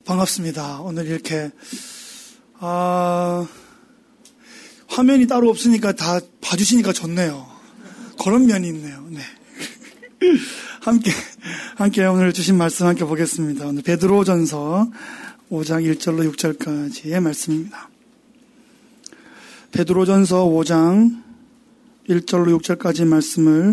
반갑습니다. 오늘 이렇게 화면이 따로 없으니까 다 봐주시니까 좋네요. 그런 면이 있네요. 네. 함께 오늘 주신 말씀 함께 보겠습니다. 오늘 베드로전서 5장 1절로 6절까지의 말씀입니다. 베드로전서 5장 1절로 6절까지 말씀을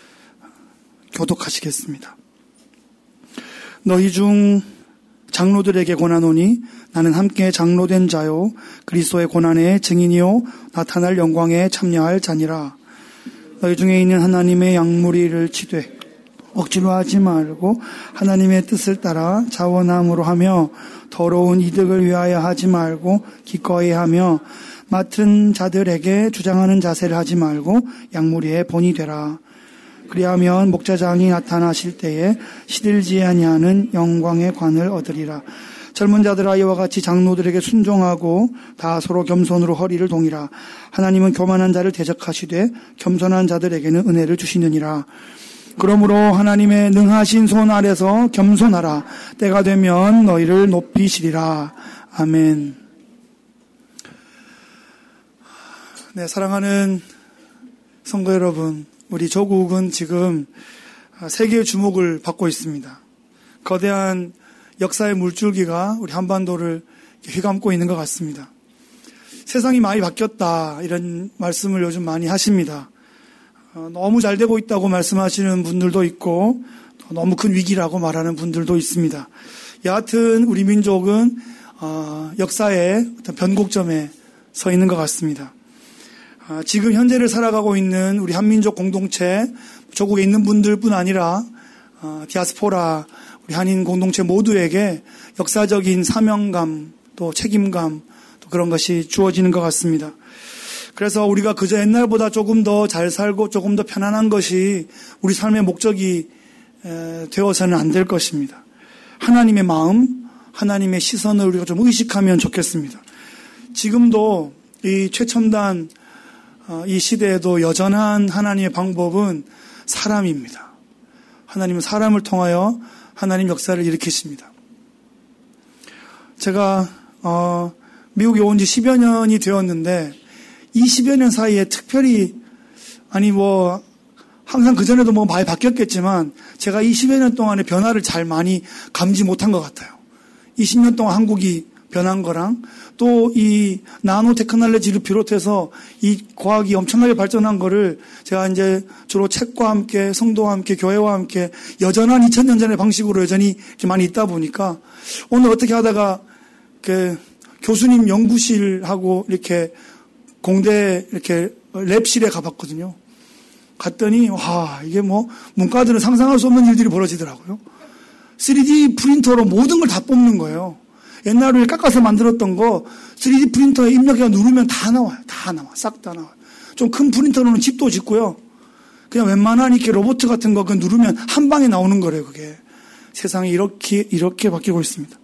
교독하시겠습니다. 너희 중 장로들에게 권하노니 나는 함께 장로된 자요 그리스도의 고난의 증인이요 나타날 영광에 참여할 자니라. 너희 중에 있는 하나님의 양무리를 치되 억지로 하지 말고 하나님의 뜻을 따라 자원함으로 하며 더러운 이득을 위하여 하지 말고 기꺼이 하며 맡은 자들에게 주장하는 자세를 하지 말고 양무리의 본이 되라. 그리하면 목자장이 나타나실 때에 시들지 아니하는 영광의 관을 얻으리라. 젊은 자들아 이와 같이 장로들에게 순종하고 다 서로 겸손으로 허리를 동이라. 하나님은 교만한 자를 대적하시되 겸손한 자들에게는 은혜를 주시느니라. 그러므로 하나님의 능하신 손 아래서 겸손하라. 때가 되면 너희를 높이시리라. 아멘. 네, 사랑하는 성도 여러분, 우리 조국은 지금 세계의 주목을 받고 있습니다. 거대한 역사의 물줄기가 우리 한반도를 휘감고 있는 것 같습니다. 세상이 많이 바뀌었다 이런 말씀을 요즘 많이 하십니다. 너무 잘 되고 있다고 말씀하시는 분들도 있고 너무 큰 위기라고 말하는 분들도 있습니다. 여하튼 우리 민족은 역사의 어떤 변곡점에 서 있는 것 같습니다. 지금 현재를 살아가고 있는 우리 한민족 공동체, 조국에 있는 분들뿐 아니라 디아스포라, 우리 한인 공동체 모두에게 역사적인 사명감, 또 책임감, 또 그런 것이 주어지는 것 같습니다. 그래서 우리가 그저 옛날보다 조금 더 잘 살고 조금 더 편안한 것이 우리 삶의 목적이 되어서는 안 될 것입니다. 하나님의 마음, 하나님의 시선을 우리가 좀 의식하면 좋겠습니다. 지금도 이 최첨단 이 시대에도 여전한 하나님의 방법은 사람입니다. 하나님은 사람을 통하여 하나님 역사를 일으키십니다. 제가 미국에 온 지 10여 년이 되었는데 이 10여 년 사이에 특별히 항상 그전에도 많이 바뀌었겠지만 제가 이 10여 년 동안의 변화를 잘 많이 감지 못한 것 같아요. 이 10년 동안 한국이 변한 거랑 또 이 나노 테크놀로지를 비롯해서 이 과학이 엄청나게 발전한 거를 제가 이제 주로 책과 함께 성도와 함께 교회와 함께 여전한 2000년 전의 방식으로 여전히 이렇게 많이 있다 보니까 오늘 어떻게 하다가 교수님 연구실하고 이렇게 공대 이렇게 랩실에 가봤거든요. 갔더니 이게 문과들은 상상할 수 없는 일들이 벌어지더라고요. 3D 프린터로 모든 걸 다 뽑는 거예요. 옛날에 깎아서 만들었던 거 3D 프린터에 입력해서 누르면 다 나와요. 다 나와. 싹 다 나와요. 좀 큰 프린터로는 집도 짓고요. 그냥 웬만한 이렇게 로봇 같은 거 누르면 한 방에 나오는 거래요, 그게. 세상이 이렇게 바뀌고 있습니다.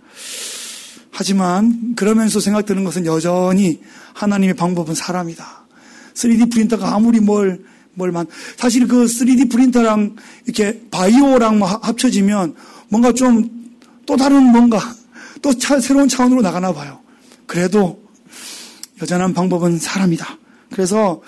하지만 그러면서 생각드는 것은 여전히 하나님의 방법은 사람이다. 3D 프린터가 아무리 사실 그 3D 프린터랑 이렇게 바이오랑 합쳐지면 뭔가 좀 또 다른 또 새로운 차원으로 나가나 봐요. 그래도 여전한 방법은 사람이다. 그래서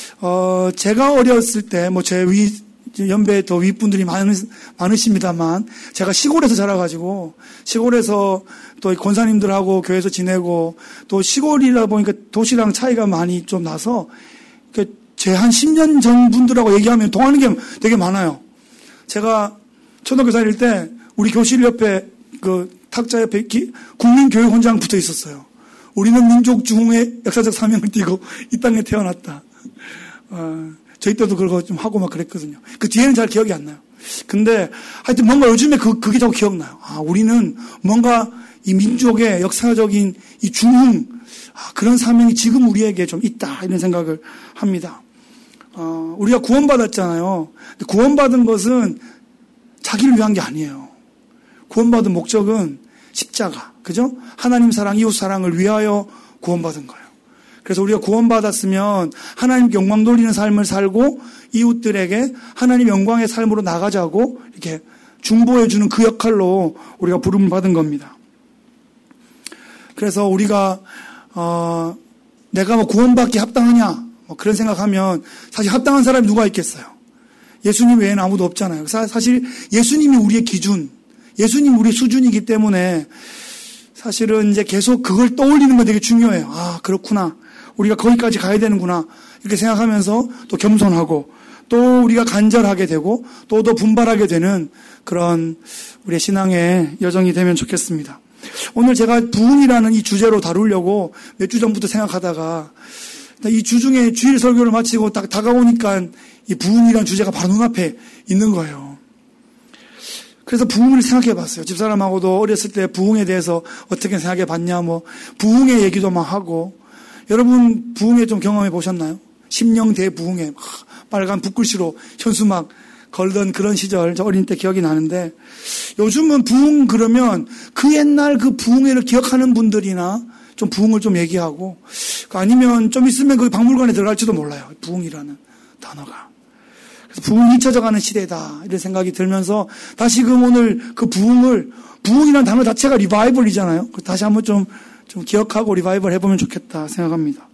제가 어렸을 때 제 연배에 더 윗분들이 많으십니다만 제가 시골에서 자라가지고 시골에서 또 권사님들하고 교회에서 지내고 또 시골이라 보니까 도시랑 차이가 많이 좀 나서 제 한 10년 전 분들하고 얘기하면 동하는 게 되게 많아요. 제가 초등학교 다닐 때 우리 교실 옆에 탁자 옆에 국민교육원장 붙어 있었어요. 우리는 민족 중흥의 역사적 사명을 띠고 이 땅에 태어났다. 저희 때도 그거 좀 하고 그랬거든요. 그 뒤에는 잘 기억이 안 나요. 근데 하여튼 뭔가 요즘에 그게 자꾸 기억나요. 우리는 뭔가 이 민족의 역사적인 이 중흥, 그런 사명이 지금 우리에게 좀 있다, 이런 생각을 합니다. 우리가 구원받았잖아요. 근데 구원받은 것은 자기를 위한 게 아니에요. 구원받은 목적은 십자가, 그죠? 하나님 사랑, 이웃 사랑을 위하여 구원받은 거예요. 그래서 우리가 구원받았으면 하나님 영광 돌리는 삶을 살고 이웃들에게 하나님 영광의 삶으로 나가자고 이렇게 중보해주는 그 역할로 우리가 부름을 받은 겁니다. 그래서 우리가 내가 뭐 구원받기 합당하냐 뭐 그런 생각하면 사실 합당한 사람이 누가 있겠어요? 예수님 외에는 아무도 없잖아요. 사실 예수님이 우리의 기준, 예수님 우리의 수준이기 때문에 사실은 이제 계속 그걸 떠올리는 건 되게 중요해요. 아, 그렇구나. 우리가 거기까지 가야 되는구나. 이렇게 생각하면서 또 겸손하고 또 우리가 간절하게 되고 또 더 분발하게 되는 그런 우리의 신앙의 여정이 되면 좋겠습니다. 오늘 제가 부흥이라는 이 주제로 다루려고 몇 주 전부터 생각하다가 이 주중에 주일 설교를 마치고 딱 다가오니까 이 부흥이라는 주제가 바로 눈앞에 있는 거예요. 그래서 부흥을 생각해 봤어요. 집사람하고도 어렸을 때 부흥에 대해서 어떻게 생각해 봤냐, 뭐, 부흥의 얘기도 막 하고. 여러분, 부흥회 좀 경험해 보셨나요? 심령대 부흥회. 빨간 붓글씨로 현수막 걸던 그런 시절, 저 어린 때 기억이 나는데, 요즘은 부흥 그러면 그 옛날 그 부흥회를 기억하는 분들이나 좀 부흥을 좀 얘기하고, 아니면 좀 있으면 그 박물관에 들어갈지도 몰라요. 부흥이라는 단어가. 부흥이 잊혀져가는 시대다 이런 생각이 들면서 다시금 오늘 그 부흥이라는 단어 자체가 리바이벌이잖아요. 다시 한번 좀 기억하고 리바이벌 해보면 좋겠다 생각합니다.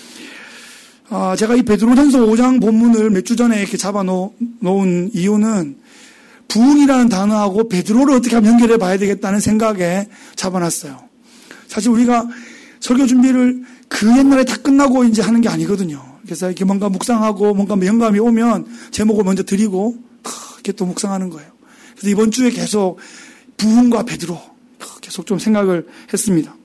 제가 이 베드로전서 5장 본문을 몇 주 전에 이렇게 잡아놓은 이유는 부흥이라는 단어하고 베드로를 어떻게 하면 연결해 봐야 되겠다는 생각에 잡아놨어요. 사실 우리가 설교 준비를 그 옛날에 다 끝나고 이제 하는 게 아니거든요. 그래서 이렇게 뭔가 묵상하고 뭔가 영감이 오면 제목을 먼저 드리고 이렇게 또 묵상하는 거예요. 그래서 이번 주에 계속 부흥과 베드로 계속 좀 생각을 했습니다.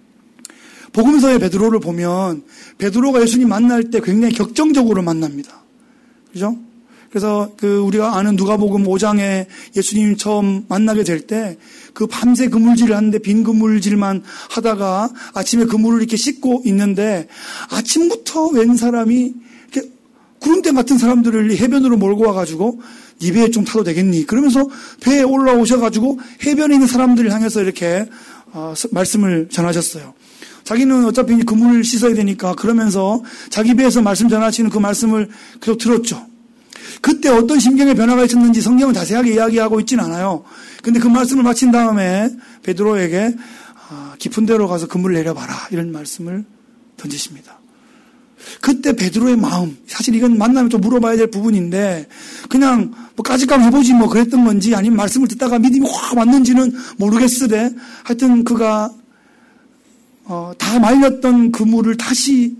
복음서의 베드로를 보면 베드로가 예수님 만날 때 굉장히 격정적으로 만납니다. 그죠? 그래서 우리가 아는 누가복음 5장에 예수님 처음 만나게 될 때 그 밤새 그물질을 하는데 빈 그물질만 하다가 아침에 그물을 이렇게 씻고 있는데 아침부터 웬 사람이 이렇게 구름대 같은 사람들을 해변으로 몰고 와가지고 네 배에 좀 타도 되겠니? 그러면서 배에 올라오셔가지고 해변에 있는 들을 향해서 이렇게 말씀을 전하셨어요. 자기는 어차피 그물을 씻어야 되니까 그러면서 자기 배에서 말씀 전하시는 그 말씀을 계속 들었죠. 그때 어떤 심경의 변화가 있었는지 성경은 자세하게 이야기하고 있지는 않아요. 근데 그 말씀을 마친 다음에 베드로에게 깊은 데로 가서 그물을 내려봐라 이런 말씀을 던지십니다. 그때 베드로의 마음, 사실 이건 만나면 좀 물어봐야 될 부분인데 그냥 뭐 까짓감 해보지 뭐 그랬던 건지 아니면 말씀을 듣다가 믿음이 확 왔는지는 모르겠으되 하여튼 그가 다 말렸던 그물을 다시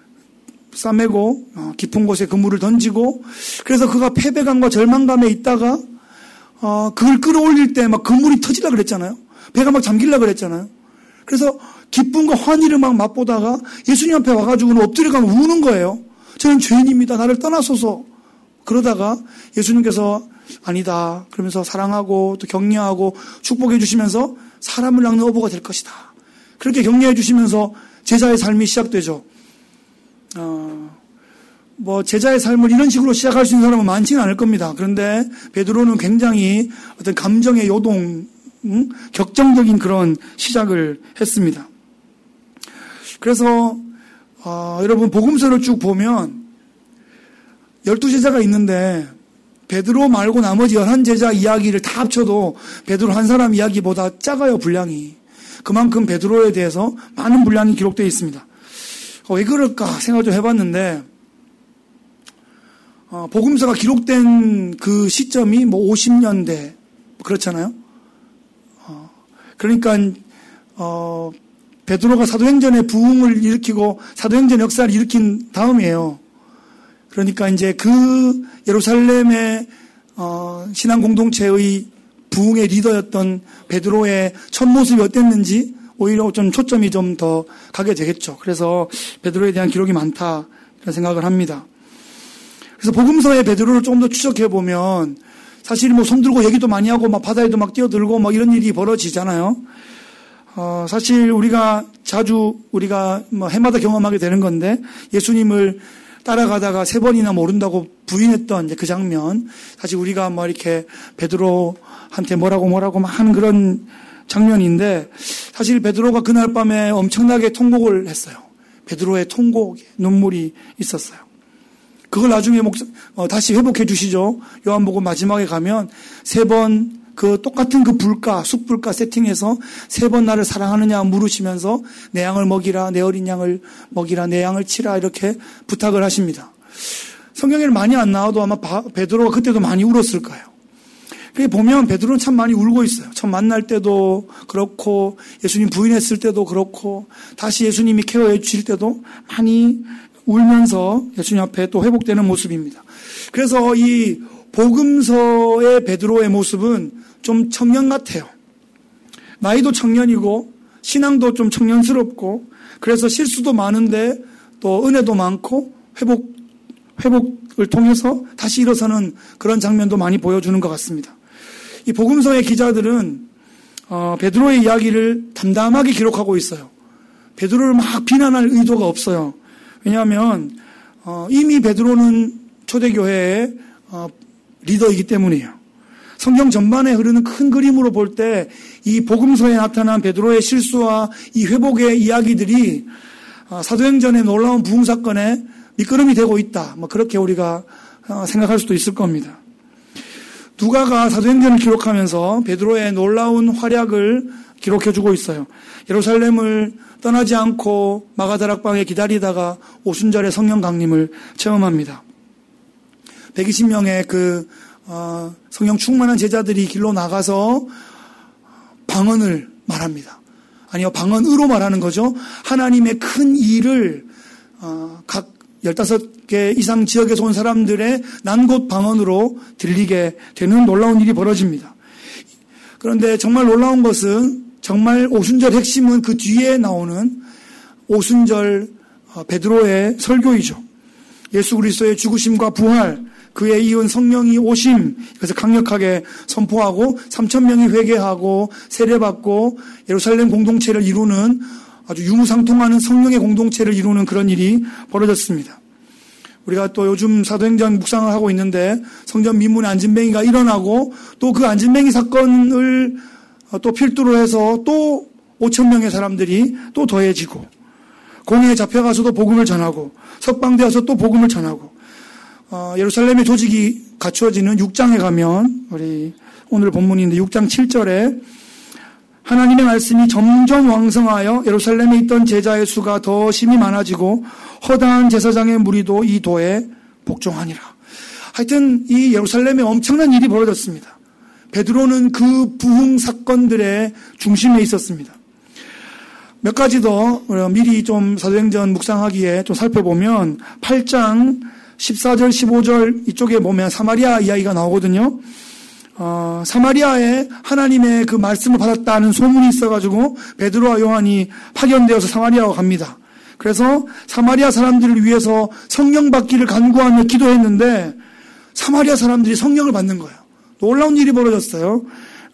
싸매고 깊은 곳에 그물을 던지고 그래서 그가 패배감과 절망감에 있다가 그걸 끌어올릴 때 막 그물이 터지려 그랬잖아요. 배가 막 잠길라 그랬잖아요. 그래서 기쁨과 환희를 막 맛보다가 예수님 앞에 와가지고는 엎드려가면 우는 거예요. 저는 죄인입니다. 나를 떠나소서. 그러다가 예수님께서 아니다. 그러면서 사랑하고 또 격려하고 축복해 주시면서 사람을 낚는 어부가 될 것이다. 그렇게 격려해 주시면서 제자의 삶이 시작되죠. 제자의 삶을 이런 식으로 시작할 수 있는 사람은 많지는 않을 겁니다. 그런데 베드로는 굉장히 어떤 감정의 요동, 격정적인 그런 시작을 했습니다. 그래서 여러분 복음서를 쭉 보면 12제자가 있는데 베드로 말고 나머지 11제자 이야기를 다 합쳐도 베드로 한 사람 이야기보다 작아요, 분량이. 그만큼 베드로에 대해서 많은 분량이 기록되어 있습니다. 왜 그럴까 생각을 좀 해봤는데 복음서가 기록된 그 시점이 50년대 그렇잖아요. 그러니까 베드로가 사도행전의 부흥을 일으키고 사도행전 역사를 일으킨 다음이에요. 그러니까 이제 그 예루살렘의 신앙 공동체의 부흥의 리더였던 베드로의 첫 모습이 어땠는지 오히려 좀 초점이 좀 더 가게 되겠죠. 그래서 베드로에 대한 기록이 많다 이런 생각을 합니다. 그래서 복음서의 베드로를 조금 더 추적해 보면 사실 손 들고 얘기도 많이 하고 막 바다에도 막 뛰어들고 막 이런 일이 벌어지잖아요. 사실 우리가 자주 해마다 경험하게 되는 건데 예수님을 따라가다가 3번이나 모른다고 부인했던 이제 그 장면, 사실 우리가 이렇게 베드로한테 뭐라고 막 하는 그런 장면인데 사실 베드로가 그날 밤에 엄청나게 통곡을 했어요. 베드로의 통곡에 눈물이 있었어요. 그걸 나중에 다시 회복해 주시죠. 요한복음 마지막에 가면 3번 그 똑같은 그 숯불가 세팅해서 3번 나를 사랑하느냐 물으시면서 내 양을 먹이라, 내 어린 양을 먹이라, 내 양을 치라 이렇게 부탁을 하십니다. 성경에는 많이 안 나와도 아마 베드로가 그때도 많이 울었을 거예요. 그게 보면 베드로는 참 많이 울고 있어요. 처음 만날 때도 그렇고 예수님 부인했을 때도 그렇고 다시 예수님이 케어해 주실 때도 많이 울면서 예수님 앞에 또 회복되는 모습입니다. 그래서 이 복음서의 베드로의 모습은 좀 청년 같아요. 나이도 청년이고 신앙도 좀 청년스럽고 그래서 실수도 많은데 또 은혜도 많고 회복을 통해서 다시 일어서는 그런 장면도 많이 보여주는 것 같습니다. 이 복음서의 기자들은 베드로의 이야기를 담담하게 기록하고 있어요. 베드로를 막 비난할 의도가 없어요. 왜냐하면 이미 베드로는 초대교회의 리더이기 때문이에요. 성경 전반에 흐르는 큰 그림으로 볼 때 이 복음서에 나타난 베드로의 실수와 이 회복의 이야기들이 사도행전의 놀라운 부흥 사건에 밑거름이 되고 있다. 그렇게 우리가 생각할 수도 있을 겁니다. 누가가 사도행전을 기록하면서 베드로의 놀라운 활약을 기록해주고 있어요. 예루살렘을 떠나지 않고 마가다락방에 기다리다가 오순절에 성령 강림을 체험합니다. 120명의 성령 충만한 제자들이 길로 나가서 방언을 말합니다. 아니요, 방언으로 말하는 거죠. 하나님의 큰 일을 각 15개 이상 지역에서 온 사람들의 난곳 방언으로 들리게 되는 놀라운 일이 벌어집니다. 그런데 정말 놀라운 것은 정말 오순절 핵심은 그 뒤에 나오는 오순절 베드로의 설교이죠. 예수 그리스도의 죽으심과 부활, 그에 이은 성령이 오심, 그래서 강력하게 선포하고 3,000명이 회개하고 세례받고 예루살렘 공동체를 이루는 아주 유무상통하는 성령의 공동체를 이루는 그런 일이 벌어졌습니다. 우리가 또 요즘 사도행전 묵상을 하고 있는데 성전 민문의 안진뱅이가 일어나고 또 그 안진뱅이 사건을 또 필두로 해서 또 5,000명의 사람들이 또 더해지고 공회에 잡혀가서도 복음을 전하고 석방되어서 또 복음을 전하고 예루살렘의 조직이 갖추어지는 6장에 가면 우리 오늘 본문인데 6장 7절에 하나님의 말씀이 점점 왕성하여 예루살렘에 있던 제자의 수가 더 심히 많아지고 허다한 제사장의 무리도 이 도에 복종하니라. 하여튼 이 예루살렘에 엄청난 일이 벌어졌습니다. 베드로는 그 부흥 사건들의 중심에 있었습니다. 몇 가지 더 미리 좀 사도행전 묵상하기에 좀 살펴보면 8장 14절 15절 이쪽에 보면 사마리아 이야기가 나오거든요. 사마리아에 하나님의 그 말씀을 받았다는 소문이 있어가지고 베드로와 요한이 파견되어서 사마리아로 갑니다. 그래서 사마리아 사람들을 위해서 성령 받기를 간구하며 기도했는데 사마리아 사람들이 성령을 받는 거예요. 놀라운 일이 벌어졌어요.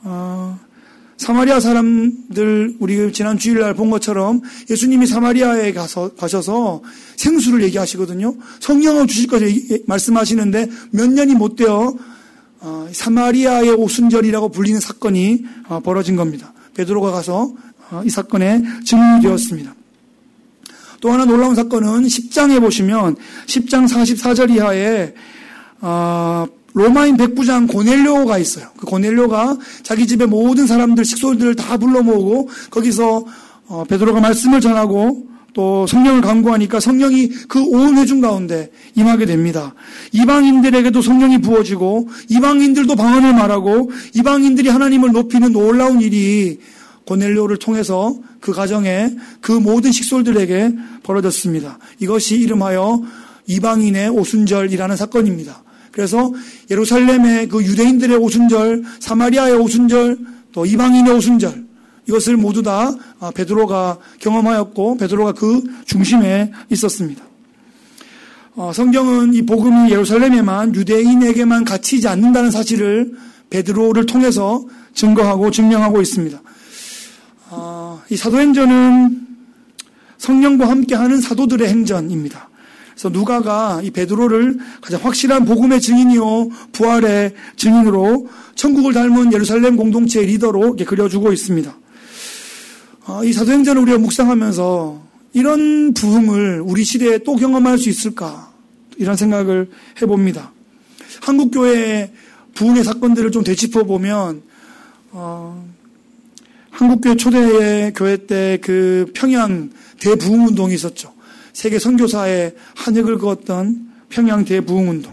사마리아 사람들 우리 지난 주일날 본 것처럼 예수님이 사마리아에 가셔서 생수를 얘기하시거든요. 성령을 주실 것을 말씀하시는데 몇 년이 못 되어 사마리아의 오순절이라고 불리는 사건이 벌어진 겁니다. 베드로가 가서 이 사건에 증인이 되었습니다. 또 하나 놀라운 사건은 10장에 보시면 10장 44절 이하에 로마인 백부장 고넬료가 있어요. 그 고넬료가 자기 집에 모든 사람들, 식솔들을 다 불러 모으고 거기서 베드로가 말씀을 전하고 또 성령을 간구하니까 성령이 그 온 회중 가운데 임하게 됩니다. 이방인들에게도 성령이 부어지고 이방인들도 방언을 말하고 이방인들이 하나님을 높이는 놀라운 일이 고넬료를 통해서 그 가정에 그 모든 식솔들에게 벌어졌습니다. 이것이 이름하여 이방인의 오순절이라는 사건입니다. 그래서 예루살렘의 그 유대인들의 오순절, 사마리아의 오순절, 또 이방인의 오순절 이것을 모두 다 베드로가 경험하였고 베드로가 그 중심에 있었습니다. 성경은 이 복음이 예루살렘에만 유대인에게만 갇히지 않는다는 사실을 베드로를 통해서 증거하고 증명하고 있습니다. 이 사도행전은 성령과 함께하는 사도들의 행전입니다. 그래서 누가가 이 베드로를 가장 확실한 복음의 증인이요 부활의 증인으로 천국을 닮은 예루살렘 공동체의 리더로 이렇게 그려주고 있습니다. 이 사도행전을 우리가 묵상하면서 이런 부흥을 우리 시대에 또 경험할 수 있을까 이런 생각을 해봅니다. 한국교회의 부흥의 사건들을 좀 되짚어보면 한국교회 초대 교회 때 그 평양 대부흥운동이 있었죠. 세계 선교사의 한획을 그었던 평양 대부흥운동.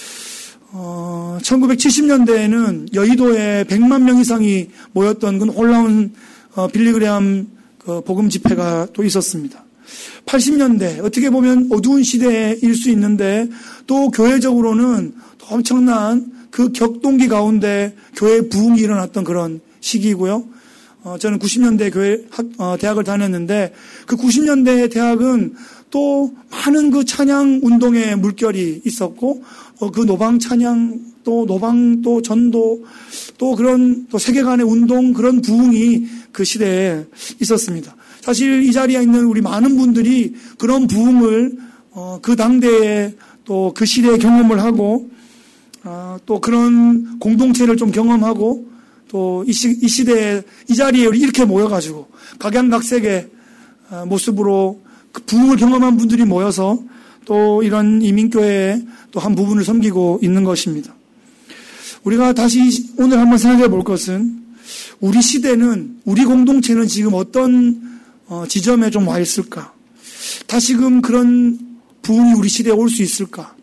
1970년대에는 여의도에 100만 명 이상이 모였던 그 놀라운 빌리그레암 복음 집회가 또 있었습니다. 80년대 어떻게 보면 어두운 시대일 수 있는데 또 교회적으로는 엄청난 그 격동기 가운데 교회 부흥이 일어났던 그런 시기이고요. 저는 90년대 대학을 다녔는데 그 90년대 대학은 또 많은 그 찬양 운동의 물결이 있었고 그 노방 찬양 또 노방 또 전도 또 그런 또 세계관의 운동 그런 부흥이 그 시대에 있었습니다. 사실 이 자리에 있는 우리 많은 분들이 그런 부흥을 그 당대에 또 그 시대에 경험을 하고 또 그런 공동체를 좀 경험하고 또 이 시대에 이 자리에 우리 이렇게 모여가지고 각양각색의 모습으로 그 부흥을 경험한 분들이 모여서 또 이런 이민교회의 또 한 부분을 섬기고 있는 것입니다. 우리가 다시 오늘 한번 생각해 볼 것은 우리 시대는 우리 공동체는 지금 어떤 지점에 좀 와 있을까? 다시금 그런 부흥이 우리 시대에 올 수 있을까?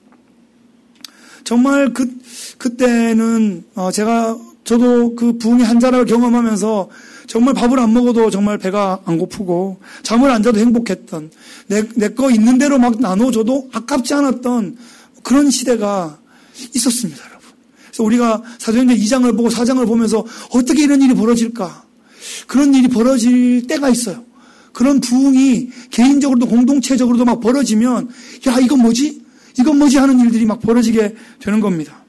정말 그때는 저도 그 부흥의 한 자락을 경험하면서 정말 밥을 안 먹어도 정말 배가 안 고프고 잠을 안 자도 행복했던 내 거 있는 대로 막 나눠줘도 아깝지 않았던 그런 시대가 있었습니다, 여러분. 그래서 우리가 사도행전 2장을 보고 4장을 보면서 어떻게 이런 일이 벌어질까? 그런 일이 벌어질 때가 있어요. 그런 부흥이 개인적으로도 공동체적으로도 막 벌어지면 야 이건 뭐지? 이건 뭐지? 하는 일들이 막 벌어지게 되는 겁니다.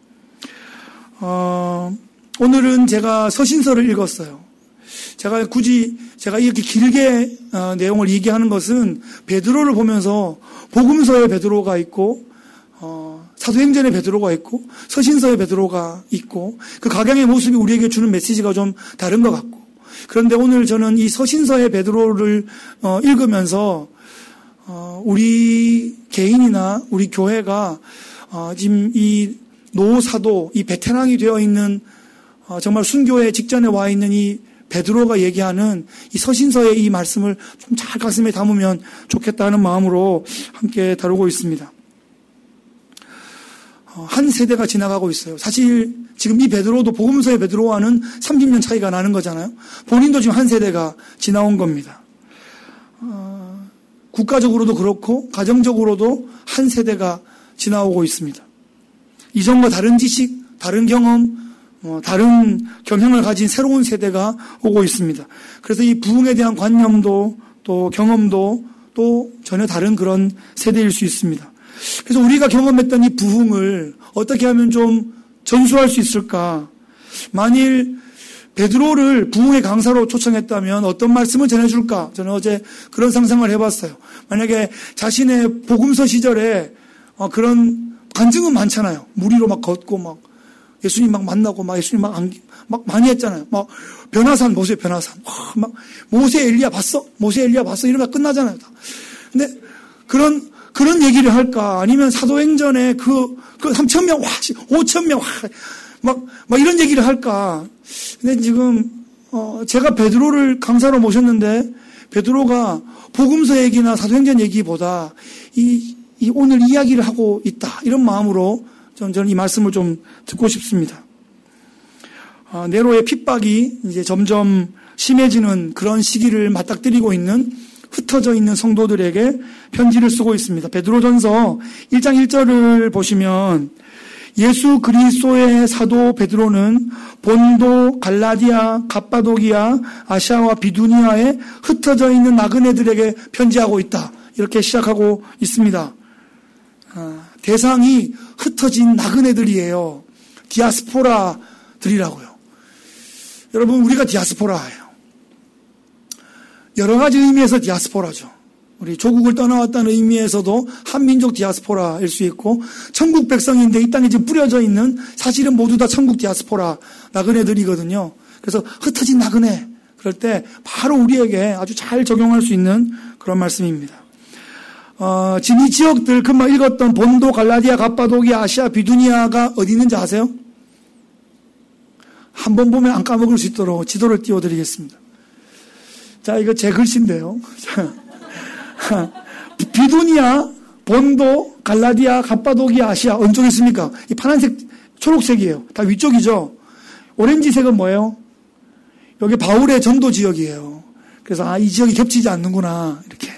오늘은 제가 서신서를 읽었어요. 제가 이렇게 길게 내용을 얘기하는 것은 베드로를 보면서 복음서에 베드로가 있고 사도행전에 베드로가 있고 서신서에 베드로가 있고 그 각양의 모습이 우리에게 주는 메시지가 좀 다른 것 같고 그런데 오늘 저는 이 서신서의 베드로를 읽으면서 우리 개인이나 우리 교회가 지금 이 노사도 이 베테랑이 되어 있는 정말 순교의 직전에 와 있는 이 베드로가 얘기하는 이 서신서의 이 말씀을 좀 잘 가슴에 담으면 좋겠다는 마음으로 함께 다루고 있습니다. 한 세대가 지나가고 있어요. 사실 지금 이 베드로도 복음서의 베드로와는 30년 차이가 나는 거잖아요. 본인도 지금 한 세대가 지나온 겁니다. 국가적으로도 그렇고 가정적으로도 한 세대가 지나오고 있습니다. 이전과 다른 지식, 다른 경험, 다른 경향을 가진 새로운 세대가 오고 있습니다. 그래서 이 부흥에 대한 관념도 또 경험도 또 전혀 다른 그런 세대일 수 있습니다. 그래서 우리가 경험했던 이 부흥을 어떻게 하면 좀 전수할 수 있을까? 만일 베드로를 부흥의 강사로 초청했다면 어떤 말씀을 전해줄까? 저는 어제 그런 상상을 해봤어요. 만약에 자신의 복음서 시절에 그런 간증은 많잖아요. 무리로 막 걷고 막 예수님 막 만나고 막 예수님 막 많이 했잖아요. 막 변화산 모세 변화산 막 모세 엘리야 봤어? 모세 엘리야 봤어? 이러면 끝나잖아요. 다. 근데 그런 얘기를 할까? 아니면 사도행전에 그 3,000명, 5,000명, 막 이런 얘기를 할까? 근데 지금, 제가 베드로를 강사로 모셨는데, 베드로가 복음서 얘기나 사도행전 얘기보다 이 오늘 이야기를 하고 있다. 이런 마음으로 저는 이 말씀을 좀 듣고 싶습니다. 네로의 핍박이 이제 점점 심해지는 그런 시기를 맞닥뜨리고 있는 흩어져 있는 성도들에게 편지를 쓰고 있습니다. 베드로전서 1장 1절을 보시면 예수 그리스도의 사도 베드로는 본도, 갈라디아, 갑바도기아, 아시아와 비두니아에 흩어져 있는 나그네들에게 편지하고 있다. 이렇게 시작하고 있습니다. 대상이 흩어진 나그네들이에요. 디아스포라들이라고요. 여러분, 우리가 디아스포라예요. 여러 가지 의미에서 디아스포라죠. 우리 조국을 떠나왔다는 의미에서도 한민족 디아스포라일 수 있고 천국 백성인데 이 땅에 지금 뿌려져 있는 사실은 모두 다 천국 디아스포라 나그네들이거든요. 그래서 흩어진 나그네 그럴 때 바로 우리에게 아주 잘 적용할 수 있는 그런 말씀입니다. 지금 이 지역들 금방 읽었던 본도, 갈라디아, 갑바도기아, 아시아, 비두니아가 어디 있는지 아세요? 한 번 보면 안 까먹을 수 있도록 지도를 띄워드리겠습니다. 자, 이거 제 글씨인데요. 비두니아, 본도, 갈라디아, 갑바도기아, 아시아 어느 쪽에 있습니까? 이 파란색, 초록색이에요. 다 위쪽이죠. 오렌지색은 뭐예요? 여기 바울의 전도 지역이에요. 그래서 이 지역이 겹치지 않는구나 이렇게.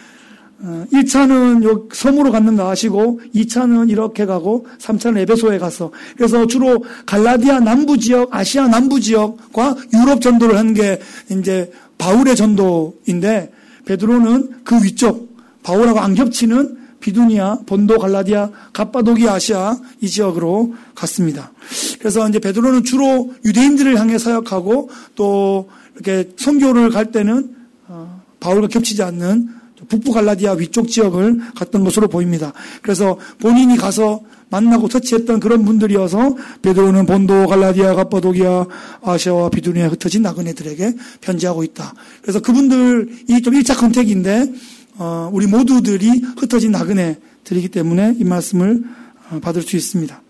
1차는 요 섬으로 갔는 거 아시고 2차는 이렇게 가고 3차는 에베소에 가서 그래서 주로 갈라디아 남부 지역, 아시아 남부 지역과 유럽 전도를 한 게 이제 바울의 전도인데 베드로는 그 위쪽 바울하고 안 겹치는 비두니아, 본도, 갈라디아, 갑바도기아, 아시아 이 지역으로 갔습니다. 그래서 이제 베드로는 주로 유대인들을 향해 사역하고 또 이렇게 선교를 갈 때는 바울과 겹치지 않는 북부 갈라디아 위쪽 지역을 갔던 것으로 보입니다. 그래서 본인이 가서 만나고 터치했던 그런 분들이어서 베드로는 본도, 갈라디아, 갑바도기아, 아시아와 비두니아에 흩어진 나그네들에게 편지하고 있다. 그래서 그분들이 좀 1차 컨택인데 우리 모두들이 흩어진 나그네들이기 때문에 이 말씀을 받을 수 있습니다.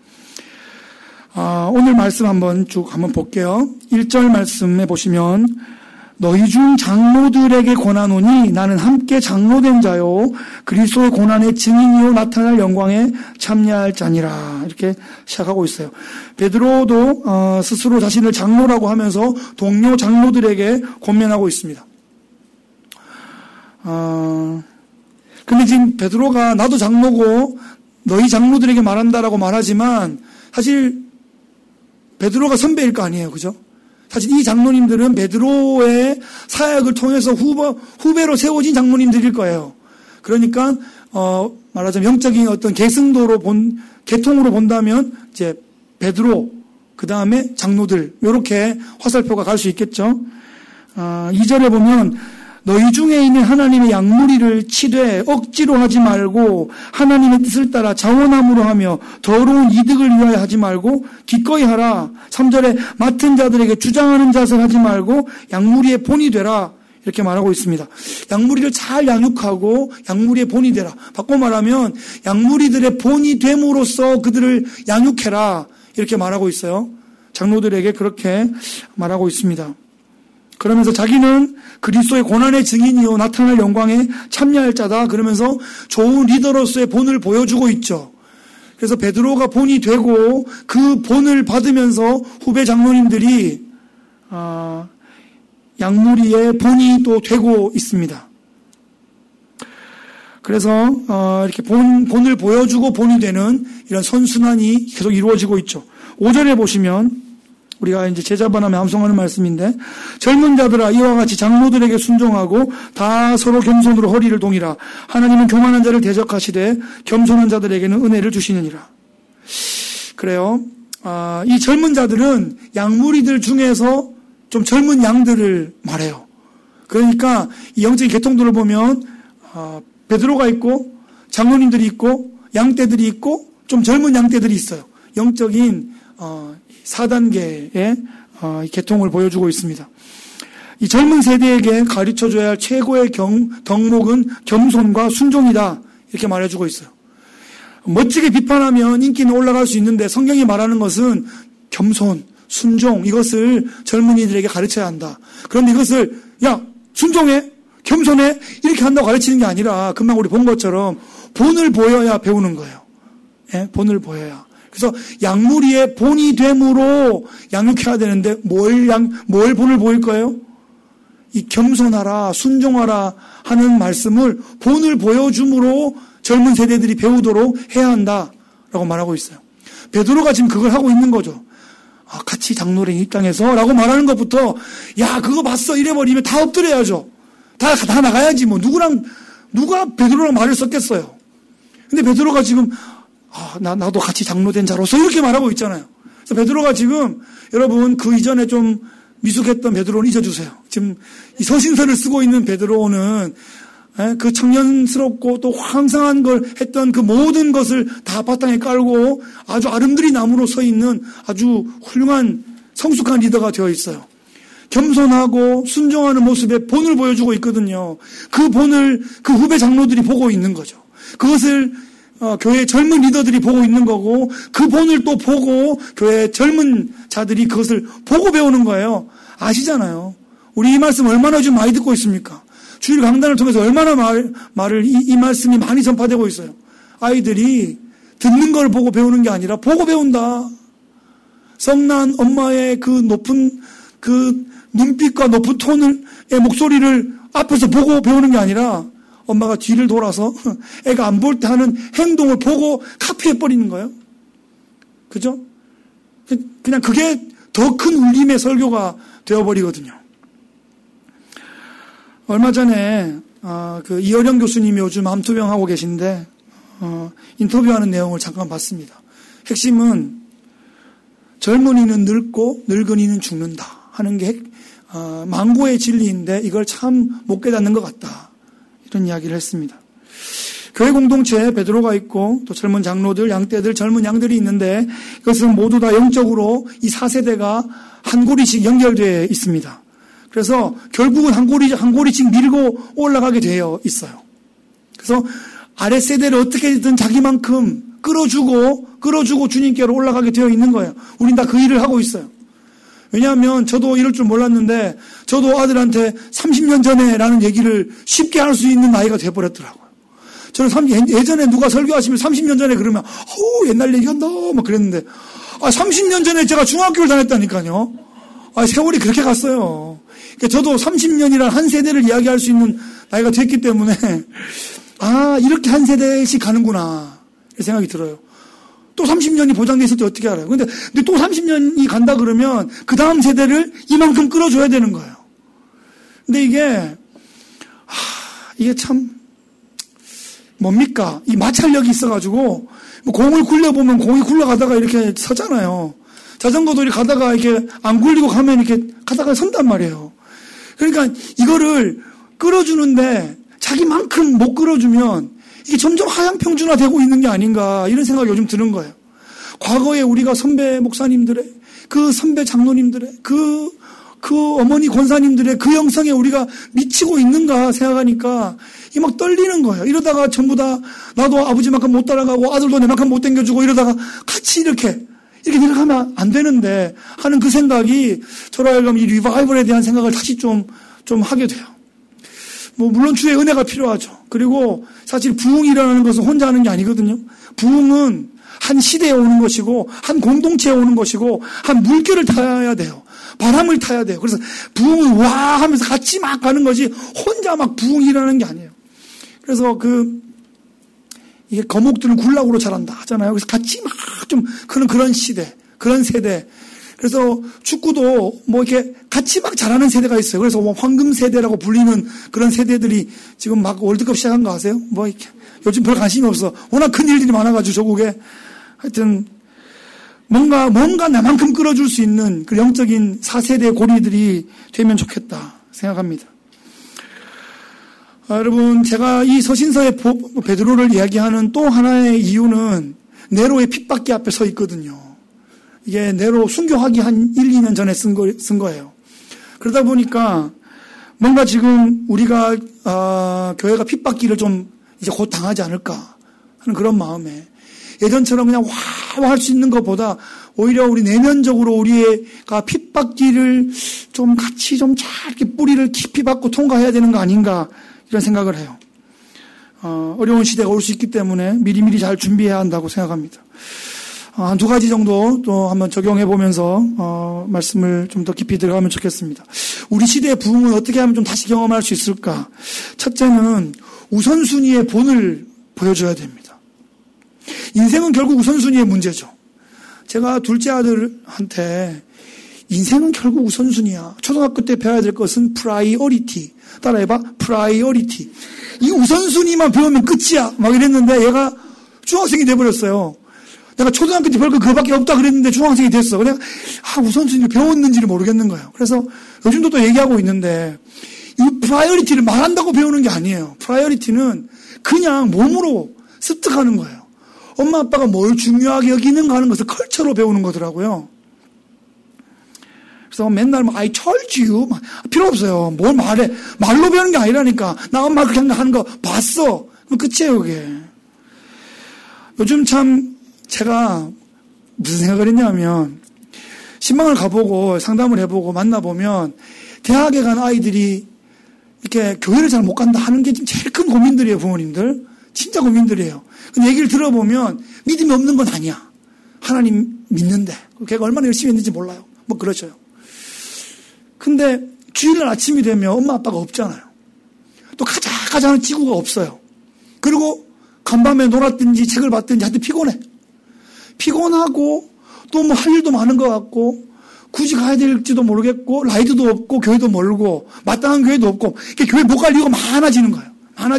오늘 말씀 한번 볼게요. 1절 말씀에 보시면 너희 중 장로들에게 권하노니 나는 함께 장로된 자요 그리스도의 고난의 증인이요 나타날 영광에 참여할 자니라 이렇게 시작하고 있어요. 베드로도 스스로 자신을 장로라고 하면서 동료 장로들에게 권면하고 있습니다. 근데 지금 베드로가 나도 장로고 너희 장로들에게 말한다라고 말하지만 사실 베드로가 선배일 거 아니에요. 그죠? 사실 이 장로님들은 베드로의 사역을 통해서 후배로 세워진 장로님들일 거예요. 그러니까 말하자면 영적인 어떤 계통으로 본다면 이제 베드로 그다음에 장로들 이렇게 화살표가 갈 수 있겠죠. 2절에 보면 너희 중에 있는 하나님의 양무리를 치되 억지로 하지 말고 하나님의 뜻을 따라 자원함으로 하며 더러운 이득을 위하여 하지 말고 기꺼이 하라. 3절에 맡은 자들에게 주장하는 자세 하지 말고 양무리의 본이 되라. 이렇게 말하고 있습니다. 양무리를 잘 양육하고 양무리의 본이 되라. 바꿔 말하면 양무리들의 본이 됨으로써 그들을 양육해라. 이렇게 말하고 있어요. 장로들에게 그렇게 말하고 있습니다. 그러면서 자기는 그리스도의 고난의 증인이요 나타날 영광에 참여할 자다. 그러면서 좋은 리더로서의 본을 보여주고 있죠. 그래서 베드로가 본이 되고 그 본을 받으면서 후배 장로님들이 양무리의 본이 또 되고 있습니다. 그래서 이렇게 본을 보여주고 본이 되는 이런 선순환이 계속 이루어지고 있죠. 5절에 보시면 우리가 이제 제자반함에 암송하는 말씀인데 젊은 자들아 이와 같이 장로들에게 순종하고 다 서로 겸손으로 허리를 동이라. 하나님은 교만한 자를 대적하시되 겸손한 자들에게는 은혜를 주시느니라. 그래요. 이 젊은 자들은 양무리들 중에서 좀 젊은 양들을 말해요. 그러니까 이 영적인 계통들을 보면 베드로가 있고 장로님들이 있고 양떼들이 있고 좀 젊은 양떼들이 있어요. 영적인 4단계의 계통을 보여주고 있습니다. 이 젊은 세대에게 가르쳐줘야 할 최고의 덕목은 겸손과 순종이다. 이렇게 말해주고 있어요. 멋지게 비판하면 인기는 올라갈 수 있는데 성경이 말하는 것은 겸손, 순종 이것을 젊은이들에게 가르쳐야 한다. 그런데 이것을 야 순종해, 겸손해 이렇게 한다고 가르치는 게 아니라 금방 우리 본 것처럼 본을 보여야 배우는 거예요. 예? 본을 보여야. 그래서 양무리의 본이 됨으로 양육해야 되는데 뭘 본을 보일 거예요? 이 겸손하라, 순종하라 하는 말씀을 본을 보여줌으로 젊은 세대들이 배우도록 해야 한다라고 말하고 있어요. 베드로가 지금 그걸 하고 있는 거죠. 같이 장로의 입장에서 라고 말하는 것부터 야 그거 봤어 이래버리면 다 엎드려야죠. 다 나가야지 뭐 누가 베드로랑 말을 썼겠어요. 근데 베드로가 지금 나도 같이 장로된 자로서 이렇게 말하고 있잖아요. 그래서 베드로가 지금 여러분 그 이전에 좀 미숙했던 베드로는 잊어주세요. 지금 이 서신서를 쓰고 있는 베드로는 그 청년스럽고 또 황상한 걸 했던 그 모든 것을 다 바탕에 깔고 아주 아름드리 나무로 서 있는 아주 훌륭한 성숙한 리더가 되어 있어요. 겸손하고 순종하는 모습에 본을 보여주고 있거든요. 그 본을 그 후배 장로들이 보고 있는 거죠. 그것을 교회 젊은 리더들이 보고 있는 거고 그 본을 또 보고 교회 젊은 자들이 그것을 보고 배우는 거예요. 아시잖아요. 우리 이 말씀 얼마나 좀 많이 듣고 있습니까? 주일 강단을 통해서 얼마나 말을 이 말씀이 많이 전파되고 있어요. 아이들이 듣는 걸 보고 배우는 게 아니라 보고 배운다. 성난 엄마의 그 높은 그 눈빛과 높은 톤의 목소리를 앞에서 보고 배우는 게 아니라 엄마가 뒤를 돌아서 애가 안 볼 때 하는 행동을 보고 카피해버리는 거예요. 그죠? 그냥 그게 더 큰 울림의 설교가 되어버리거든요. 얼마 전에 그 이어령 교수님이 요즘 암투병하고 계신데 인터뷰하는 내용을 잠깐 봤습니다. 핵심은 젊은이는 늙고 늙은이는 죽는다 하는 게 망고의 진리인데 이걸 참 못 깨닫는 것 같다. 이런 이야기를 했습니다. 교회 공동체에 베드로가 있고 또 젊은 장로들, 양떼들, 젊은 양들이 있는데 이것은 모두 다 영적으로 이 4세대가 한 고리씩 연결되어 있습니다. 그래서 결국은 한 고리씩 밀고 올라가게 되어 있어요. 그래서 아랫 세대를 어떻게든 자기만큼 끌어주고 주님께로 올라가게 되어 있는 거예요. 우린 다 그 일을 하고 있어요. 왜냐하면 저도 이럴 줄 몰랐는데 저도 아들한테 30년 전에라는 얘기를 쉽게 할 수 있는 나이가 돼버렸더라고요. 저는 예전에 누가 설교하시면 30년 전에 그러면 옛날 얘기한다 막 그랬는데 30년 전에 제가 중학교를 다녔다니까요. 세월이 그렇게 갔어요. 그러니까 저도 30년이란 한 세대를 이야기할 수 있는 나이가 됐기 때문에 이렇게 한 세대씩 가는구나 이런 생각이 들어요. 또 30년이 보장돼 있을 때 어떻게 알아요? 근데 또 30년이 간다 그러면 그 다음 세대를 이만큼 끌어줘야 되는 거예요. 근데 이게 참 뭡니까? 이 마찰력이 있어가지고 공을 굴려보면 공이 굴러가다가 이렇게 서잖아요. 자전거도 이렇게 가다가 이렇게 안 굴리고 가면 이렇게 가다가 선단 말이에요. 그러니까 이거를 끌어주는데 자기만큼 못 끌어주면 이게 점점 하향평준화되고 있는 게 아닌가 이런 생각이 요즘 드는 거예요. 과거에 우리가 선배 목사님들의 그 선배 장로님들의 그 어머니 권사님들의 그 영성에 우리가 미치고 있는가 생각하니까 이게 막 떨리는 거예요. 이러다가 전부 다 나도 아버지만큼 못 따라가고 아들도 내만큼 못 당겨주고 이러다가 같이 이렇게 내려가면 안 되는데 하는 그 생각이 저로 하여금 이 리바이벌에 대한 생각을 다시 좀 하게 돼요. 물론 주의 은혜가 필요하죠. 그리고 사실 부흥이라는 것은 혼자 하는 게 아니거든요. 부흥은 한 시대에 오는 것이고 한 공동체에 오는 것이고 한 물결을 타야 돼요. 바람을 타야 돼요. 그래서 부흥을 와 하면서 같이 막 가는 것이 혼자 막 부흥이라는 게 아니에요. 그래서 이게 거목들은 굴락으로 자란다 하잖아요. 그래서 같이 막 좀 그런 시대, 그런 세대. 그래서 축구도 이렇게 같이 막 자라는 세대가 있어요. 그래서 황금 세대라고 불리는 그런 세대들이 지금 막 월드컵 시작한 거 아세요? 이렇게 요즘 별 관심이 없어. 워낙 큰 일들이 많아가지고 조국에. 하여튼 뭔가 나만큼 끌어줄 수 있는 그 영적인 4세대 고리들이 되면 좋겠다 생각합니다. 여러분, 제가 이 서신서의 베드로를 이야기하는 또 하나의 이유는 네로의 핍박기 앞에 서 있거든요. 이게 네로 순교하기 한 1, 2년 전에 쓴 거예요. 그러다 보니까 뭔가 지금 우리가 교회가 핍박기를 좀 이제 곧 당하지 않을까 하는 그런 마음에 예전처럼 그냥 와 할 수 있는 것보다 오히려 우리 내면적으로 우리가 핍박기를 좀 같이 좀 잘 이렇게 뿌리를 깊이 받고 통과해야 되는 거 아닌가 이런 생각을 해요. 어려운 시대가 올 수 있기 때문에 미리미리 잘 준비해야 한다고 생각합니다. 한 2가지 정도 또 한번 적용해 보면서 말씀을 좀 더 깊이 들어가면 좋겠습니다. 우리 시대의 부흥을 어떻게 하면 좀 다시 경험할 수 있을까? 첫째는 우선순위의 본을 보여줘야 됩니다. 인생은 결국 우선순위의 문제죠. 제가 둘째 아들한테 인생은 결국 우선순위야. 초등학교 때 배워야 될 것은 프라이어리티. 따라해봐. 프라이어리티. 이 우선순위만 배우면 끝이야. 막 이랬는데 얘가 중학생이 돼버렸어요. 내가 초등학교 때 별거 그거밖에 없다 그랬는데 중학생이 됐어. 내가 우선순위를 배웠는지를 모르겠는 거예요. 그래서 요즘도 또 얘기하고 있는데 이 프라이어리티를 말한다고 배우는 게 아니에요. 프라이어리티는 그냥 몸으로 습득하는 거예요. 엄마 아빠가 뭘 중요하게 여기는가 하는 것을 컬처로 배우는 거더라고요. 그래서 맨날 I told you 필요 없어요. 뭘 말해. 말로 배우는 게 아니라니까. 나 엄마 그렇게 하는 거 봤어. 그럼 끝이에요 그게. 요즘 참 제가 무슨 생각을 했냐면 신방을 가보고 상담을 해보고 만나보면 대학에 간 아이들이 이렇게 교회를 잘 못 간다 하는 게 제일 큰 고민들이에요. 부모님들. 진짜 고민들이에요. 근데 얘기를 들어보면 믿음이 없는 건 아니야. 하나님 믿는데 걔가 얼마나 열심히 했는지 몰라요. 뭐 그러셔요. 근데 주일날 아침이 되면 엄마 아빠가 없잖아요. 또 가자 하는 지구가 없어요. 그리고 간밤에 놀았든지 책을 봤든지 하여튼 피곤해. 피곤하고 또 뭐 할 일도 많은 것 같고 굳이 가야 될지도 모르겠고 라이드도 없고 교회도 멀고 마땅한 교회도 없고 교회 못 갈 이유가 많아지는 거예요.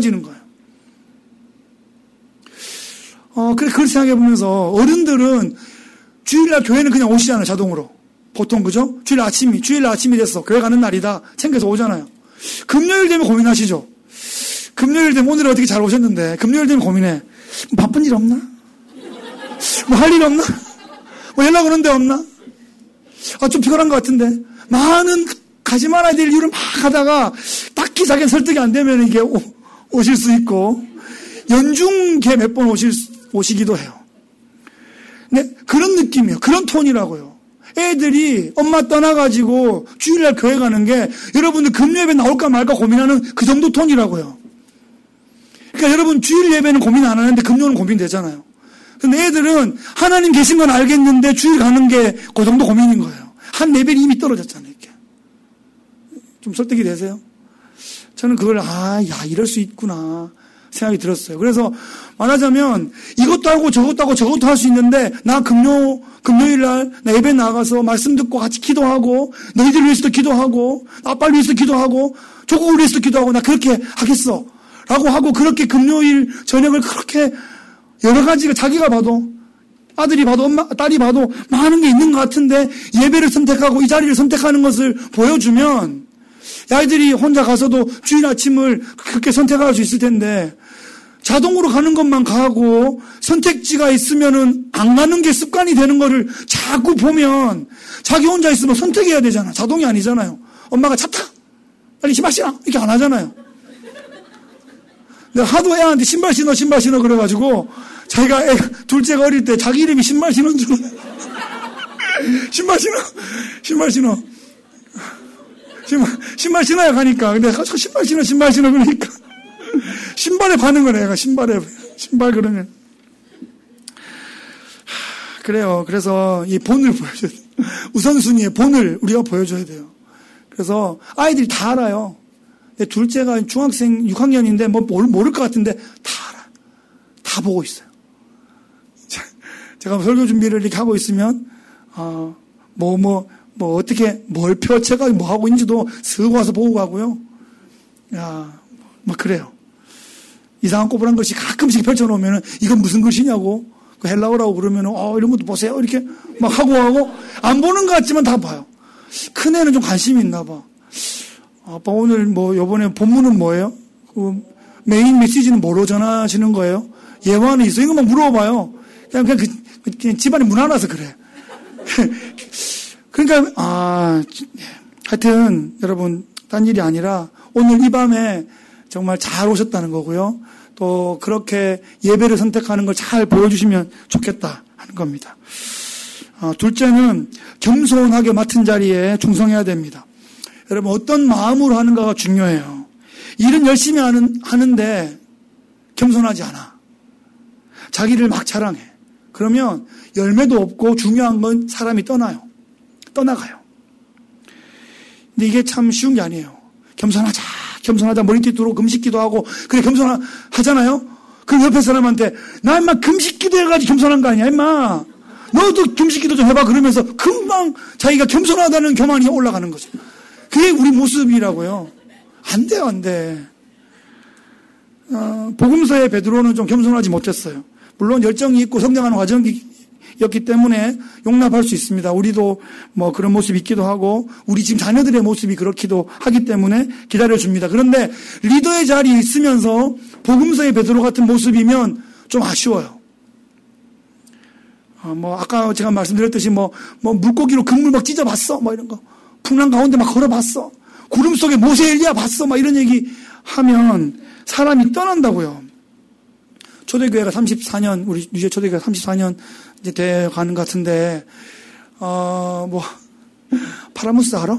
그래 그걸 생각해 보면서 어른들은 주일날 교회는 그냥 오시잖아요. 자동으로. 보통 그죠? 주일날 아침이 됐어. 교회 가는 날이다. 챙겨서 오잖아요. 금요일 되면 고민하시죠. 금요일 되면 오늘 어떻게 잘 오셨는데 금요일 되면 고민해. 바쁜 일 없나? 뭐 할 일 없나? 뭐 연락 오는 데 없나? 좀 피곤한 것 같은데. 많은 가지 말아야 될 이유를 막 하다가 딱히 자기는 설득이 안 되면 이게 오실 수 있고 연중계 몇 번 오시기도 해요. 근데 그런 느낌이에요. 그런 톤이라고요. 애들이 엄마 떠나가지고 주일날 교회 가는 게 여러분들 금요예배 나올까 말까 고민하는 그 정도 톤이라고요. 그러니까 여러분 주일 예배는 고민 안 하는데 금요는 고민되잖아요. 근데 애들은 하나님 계신 건 알겠는데 주일 가는 게 그 정도 고민인 거예요. 한 레벨이 이미 떨어졌잖아요. 이렇게. 좀 설득이 되세요? 저는 그걸 이럴 수 있구나 생각이 들었어요. 그래서 말하자면 이것도 하고 저것도 할 수 있는데 나 금요일 날 나 예배 나가서 말씀 듣고 같이 기도하고 너희들 위해서도 기도하고 아빠를 위해서도 기도하고 조국을 위해서도 기도하고 나 그렇게 하겠어 라고 하고 그렇게 금요일 저녁을 그렇게 여러 가지가 자기가 봐도 아들이 봐도 딸이 봐도 많은 게 있는 것 같은데 예배를 선택하고 이 자리를 선택하는 것을 보여주면 아이들이 혼자 가서도 주일 아침을 그렇게 선택할 수 있을 텐데 자동으로 가는 것만 가고 선택지가 있으면은 안 가는 게 습관이 되는 거를 자꾸 보면 자기 혼자 있으면 선택해야 되잖아. 자동이 아니잖아요. 엄마가 차 타! 빨리 신발 신어! 이렇게 안 하잖아요. 내가 하도 애한테 신발 신어 그래가지고 자기가 둘째가 어릴 때 자기 이름이 신발 신은 줄 신발 신어 신발 신어야 가니까 근데 신발 신어 그러니까 신발에 반응을 해요. 신발 그러면 그래요. 그래서 이 본을 보여줘야 돼요. 우선순위의 본을 우리가 보여줘야 돼요. 그래서 아이들이 다 알아요. 둘째가 중학생 6학년인데 뭐 모를 것 같은데 다 알아요. 다 보고 있어요. 제가 설교 준비를 이렇게 하고 있으면 어떻게 뭘 펴채가 뭐 하고 있는지도 쓱 와서 보고 가고요. 뭐 그래요. 이상한 꼬부란 글씨 가끔씩 펼쳐놓으면 이건 무슨 글씨냐고 그 헬라어라고 그러면 이런 것도 보세요 이렇게 막 하고 안 보는 것 같지만 다 봐요. 큰애는 좀 관심이 있나 봐. 아빠 오늘 요번에 본문은 뭐예요? 그 메인 메시지는 뭐로 전하시는 거예요? 예화는 있어요? 이거 막 물어봐요. 그냥 집안에 문화라서 그래. 그러니까 하여튼 여러분 딴 일이 아니라 오늘 이 밤에 정말 잘 오셨다는 거고요. 또 그렇게 예배를 선택하는 걸 잘 보여주시면 좋겠다 하는 겁니다. 둘째는 겸손하게 맡은 자리에 충성해야 됩니다. 여러분 어떤 마음으로 하는가가 중요해요. 일은 열심히 하는데 겸손하지 않아. 자기를 막 자랑해. 그러면 열매도 없고 중요한 건 사람이 떠나가요. 근데 이게 참 쉬운 게 아니에요. 겸손하자 머리띠 두르고 금식기도 하고 그래 겸손하잖아요. 그럼 옆에 사람한테 나 임마 금식기도 해가지고 겸손한 거 아니야 임마. 너도 금식기도 좀 해봐 그러면서 금방 자기가 겸손하다는 교만이 올라가는 거죠. 그게 우리 모습이라고요. 안 돼요, 안 돼. 복음서의 베드로는 좀 겸손하지 못했어요. 물론 열정이 있고 성장하는 과정이었기 때문에 용납할 수 있습니다. 우리도 뭐 그런 모습이 있기도 하고 우리 지금 자녀들의 모습이 그렇기도 하기 때문에 기다려줍니다. 그런데 리더의 자리에 있으면서 복음서의 베드로 같은 모습이면 좀 아쉬워요. 아까 제가 말씀드렸듯이 물고기로 그물 막 찢어봤어. 이런 거. 풍랑 가운데 막 걸어봤어. 구름 속에 모세 엘리야 봤어. 이런 얘기 하면 사람이 떠난다고요. 초대교회가 34년, 우리 유재 초대교회가 34년 이제 돼 가는 것 같은데, 파라무스 알아?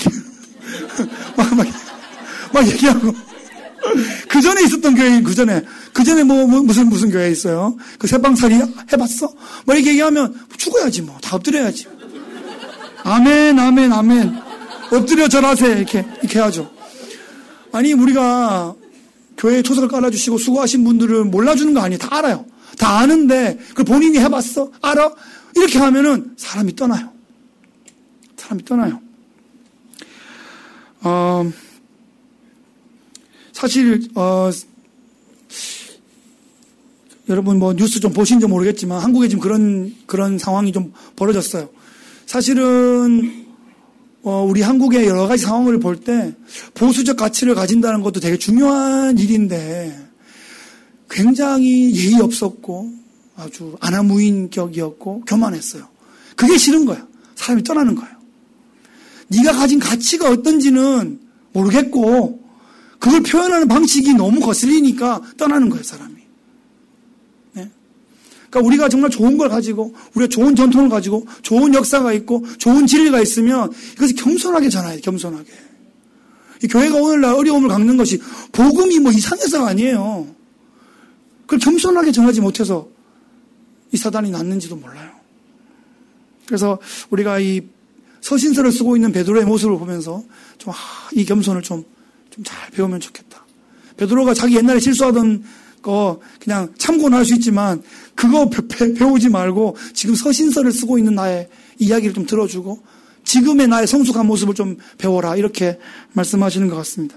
막 얘기하고. 그 전에 있었던 교회인 그 전에 무슨 교회 있어요? 그 새방살이 해봤어? 뭐 이렇게 얘기하면 죽어야지 뭐. 다 엎드려야지. 아멘, 아멘, 아멘. 엎드려 절하세. 이렇게 하죠. 아니, 우리가 교회에 초석을 깔아주시고 수고하신 분들은 몰라주는 거 아니에요. 다 알아요. 다 아는데, 그걸 본인이 해봤어? 알아? 이렇게 하면은 사람이 떠나요. 사실, 여러분 뉴스 좀 보신지 모르겠지만 한국에 지금 그런 상황이 좀 벌어졌어요. 사실은, 우리 한국의 여러 가지 상황을 볼 때 보수적 가치를 가진다는 것도 되게 중요한 일인데 굉장히 예의 없었고 아주 아나무인격이었고 교만했어요. 그게 싫은 거야. 사람이 떠나는 거예요. 네가 가진 가치가 어떤지는 모르겠고 그걸 표현하는 방식이 너무 거슬리니까 떠나는 거예요, 사람이. 네? 그러니까 우리가 정말 좋은 걸 가지고 우리가 좋은 전통을 가지고 좋은 역사가 있고 좋은 진리가 있으면 이것을 겸손하게 전해야 돼요. 겸손하게. 이 교회가 오늘날 어려움을 겪는 것이 복음이 이상해서가 아니에요. 그걸 겸손하게 전하지 못해서 이 사단이 났는지도 몰라요. 그래서 우리가 이 서신서를 쓰고 있는 베드로의 모습을 보면서 좀 이 겸손을 좀 잘 배우면 좋겠다. 베드로가 자기 옛날에 실수하던 거 그냥 참고는 할 수 있지만 그거 배우지 말고 지금 서신서를 쓰고 있는 나의 이야기를 좀 들어주고 지금의 나의 성숙한 모습을 좀 배워라 이렇게 말씀하시는 것 같습니다.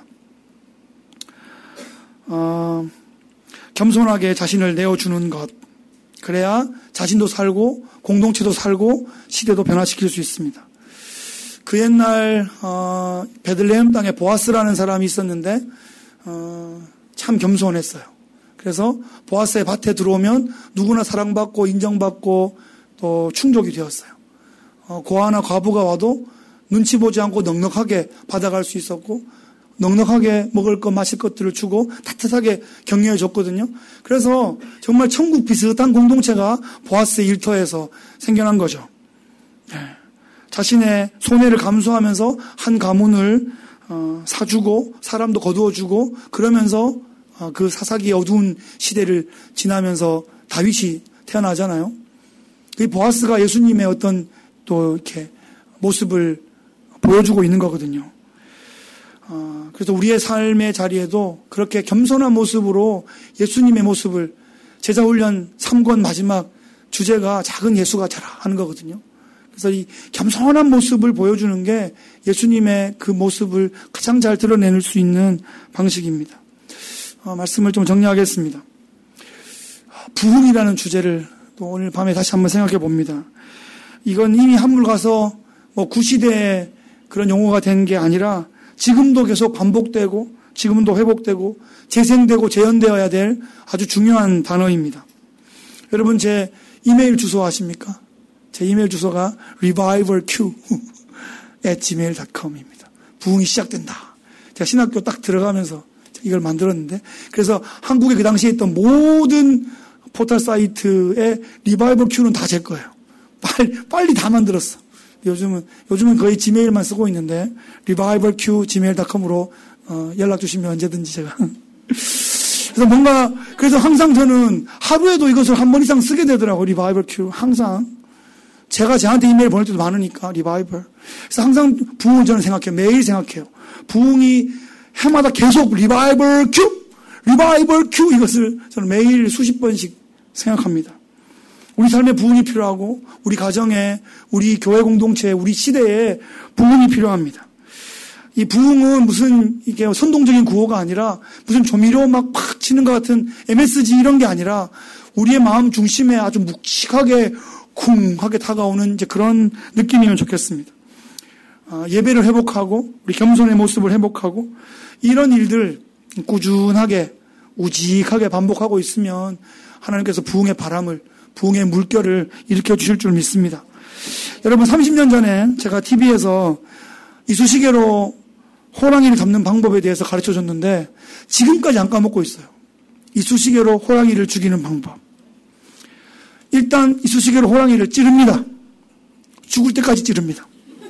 겸손하게 자신을 내어주는 것, 그래야 자신도 살고 공동체도 살고 시대도 변화시킬 수 있습니다. 그 옛날 베들레헴 땅에 보아스라는 사람이 있었는데 참 겸손했어요. 그래서 보아스의 밭에 들어오면 누구나 사랑받고 인정받고 또 충족이 되었어요. 고아나 과부가 와도 눈치 보지 않고 넉넉하게 받아갈 수 있었고 넉넉하게 먹을 것 마실 것들을 주고 따뜻하게 격려해 줬거든요. 그래서 정말 천국 비슷한 공동체가 보아스의 일터에서 생겨난 거죠. 네. 자신의 손해를 감수하면서 한 가문을 사주고 사람도 거두어주고 그러면서 그 사사기의 어두운 시대를 지나면서 다윗이 태어나잖아요. 그 보아스가 예수님의 어떤 또 이렇게 모습을 보여주고 있는 거거든요. 그래서 우리의 삶의 자리에도 그렇게 겸손한 모습으로 예수님의 모습을 제자훈련 3권 마지막 주제가 작은 예수가 되라 하는 거거든요. 그래서 이 겸손한 모습을 보여주는 게 예수님의 그 모습을 가장 잘 드러낼 수 있는 방식입니다. 말씀을 좀 정리하겠습니다. 부흥이라는 주제를 또 오늘 밤에 다시 한번 생각해 봅니다. 이건 이미 한물 가서 구시대의 그런 용어가 된 게 아니라 지금도 계속 반복되고 지금도 회복되고 재생되고 재현되어야 될 아주 중요한 단어입니다. 여러분 제 이메일 주소 아십니까? 제 이메일 주소가 revivalq@gmail.com입니다. 부흥이 시작된다. 제가 신학교 딱 들어가면서 이걸 만들었는데 그래서 한국에 그 당시에 있던 모든 포털 사이트에 리바이벌 Q는 다 제 거예요. 빨리 다 만들었어. 요즘은 거의 지메일만 쓰고 있는데 revivalq@gmail.com으로 연락 주시면 언제든지 제가 그래서 항상 저는 하루에도 이것을 한 번 이상 쓰게 되더라고요. revivalq 항상 제가 저한테 이메일 보낼 때도 많으니까 리바이벌. 그래서 항상 부흥을 저는 생각해요. 매일 생각해요. 부흥이 해마다 계속 리바이벌 큐 이것을 저는 매일 수십 번씩 생각합니다. 우리 삶에 부흥이 필요하고 우리 가정에 우리 교회 공동체에 우리 시대에 부흥이 필요합니다. 이 부흥은 무슨 이게 선동적인 구호가 아니라 무슨 조미료 막 팍 치는 것 같은 MSG 이런 게 아니라 우리의 마음 중심에 아주 묵직하게 쿵하게 다가오는 이제 그런 느낌이면 좋겠습니다. 예배를 회복하고 우리 겸손의 모습을 회복하고 이런 일들 꾸준하게 우직하게 반복하고 있으면 하나님께서 부흥의 바람을 부흥의 물결을 일으켜 주실 줄 믿습니다. 여러분 30년 전에 제가 TV에서 이쑤시개로 호랑이를 잡는 방법에 대해서 가르쳐 줬는데 지금까지 안 까먹고 있어요. 이쑤시개로 호랑이를 죽이는 방법. 일단 이쑤시개로 호랑이를 찌릅니다. 죽을 때까지 찌릅니다.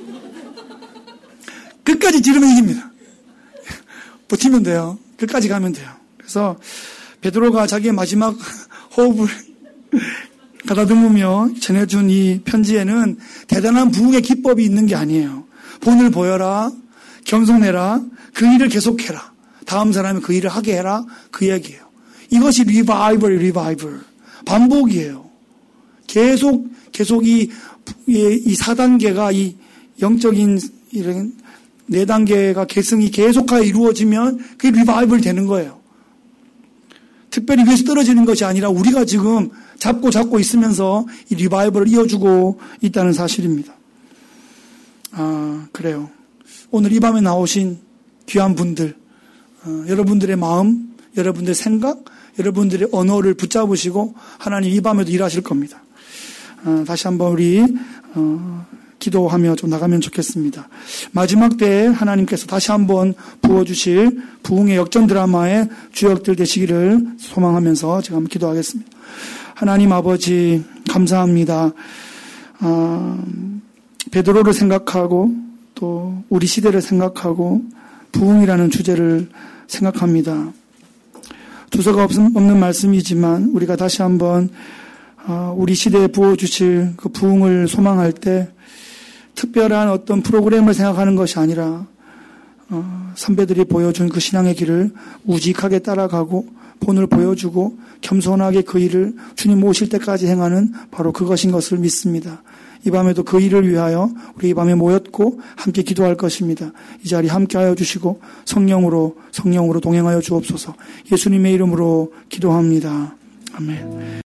끝까지 찌르면 이깁니다. 버티면 돼요. 끝까지 가면 돼요. 그래서 베드로가 자기의 마지막 호흡을 가다듬으며 전해준 이 편지에는 대단한 부흥의 기법이 있는 게 아니에요. 본을 보여라, 겸손해라, 그 일을 계속해라, 다음 사람이 그 일을 하게 해라, 그 얘기예요. 이것이 리바이벌, 반복이에요. 계속 이 4단계가 이 영적인 이런 4단계가 계승이 계속하여 이루어지면 그게 리바이벌 되는 거예요. 특별히 위에서 떨어지는 것이 아니라 우리가 지금 잡고 있으면서 이 리바이벌을 이어주고 있다는 사실입니다. 그래요. 오늘 이 밤에 나오신 귀한 분들, 여러분들의 마음, 여러분들의 생각, 여러분들의 언어를 붙잡으시고 하나님 이 밤에도 일하실 겁니다. 다시 한번 우리 기도하며 좀 나가면 좋겠습니다. 마지막 때에 하나님께서 다시 한번 부어주실 부흥의 역전 드라마의 주역들 되시기를 소망하면서 제가 한번 기도하겠습니다. 하나님 아버지 감사합니다. 베드로를 생각하고 또 우리 시대를 생각하고 부흥이라는 주제를 생각합니다. 두서가 없는 말씀이지만 우리가 다시 한번 우리 시대에 부어주실 그 부흥을 소망할 때 특별한 어떤 프로그램을 생각하는 것이 아니라 선배들이 보여준 그 신앙의 길을 우직하게 따라가고 본을 보여주고 겸손하게 그 일을 주님 오실 때까지 행하는 바로 그것인 것을 믿습니다. 이 밤에도 그 일을 위하여 우리 이 밤에 모였고 함께 기도할 것입니다. 이 자리 함께하여 주시고 성령으로 동행하여 주옵소서. 예수님의 이름으로 기도합니다. 아멘.